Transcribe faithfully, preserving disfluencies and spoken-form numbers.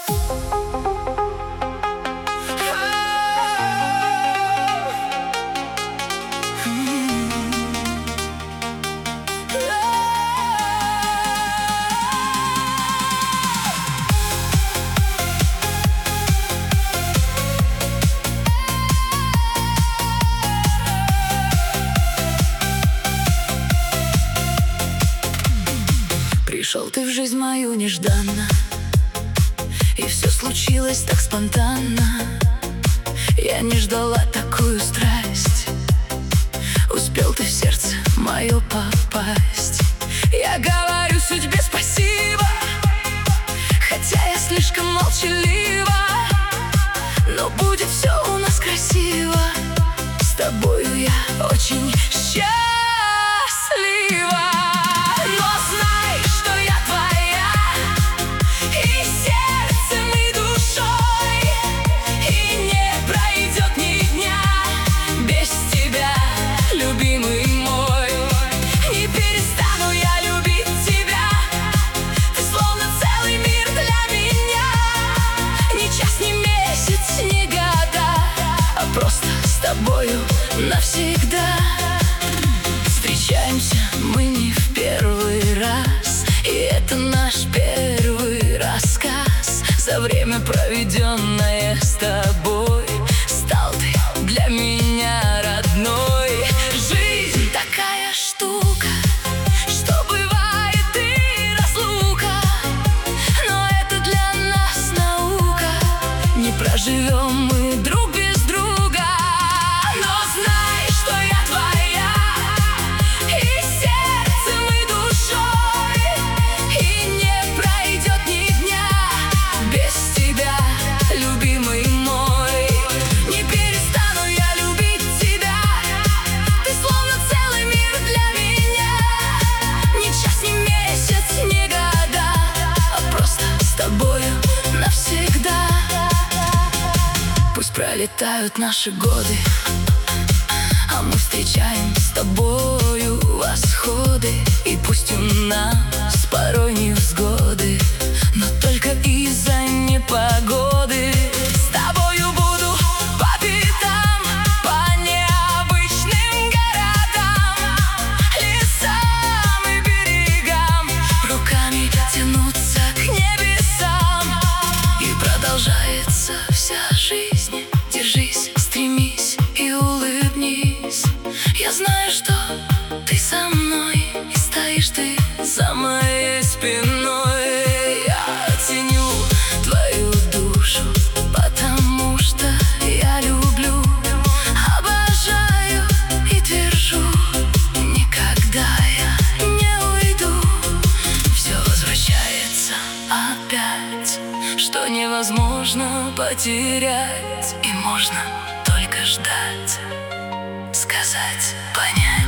Пришел ты в жизнь мою нежданно, и все случилось так спонтанно. Я не ждала такую страсть, успел ты в сердце мое попасть. Я говорю судьбе спасибо, хотя я слишком молчалива. Но будет все у нас красиво, с тобою я очень счастлива. Тобою навсегда. Встречаемся мы не в первый раз, и это наш первый рассказ. За время, проведенное с тобой, стал ты для меня родной. Жизнь такая штука, что бывает и разлука, но это для нас наука. Не проживем мы друг без друга. Пролетают наши годы, а мы встречаем с тобою восходы. И пусть у нас порой невзгоды, но только из-за непогоды. С тобою буду по пятам, по необычным городам, лесам и берегам, руками тянуться к небесам. И продолжается вся жизнь. Держись, стремись и улыбнись. Я знаю, что ты со мной, и стоишь ты за моей спиной. Я ценю твою душу, потому что я люблю, обожаю и твержу: никогда я не уйду. Все возвращается опять, что невозможно потерять, и можно только ждать, сказать, понять.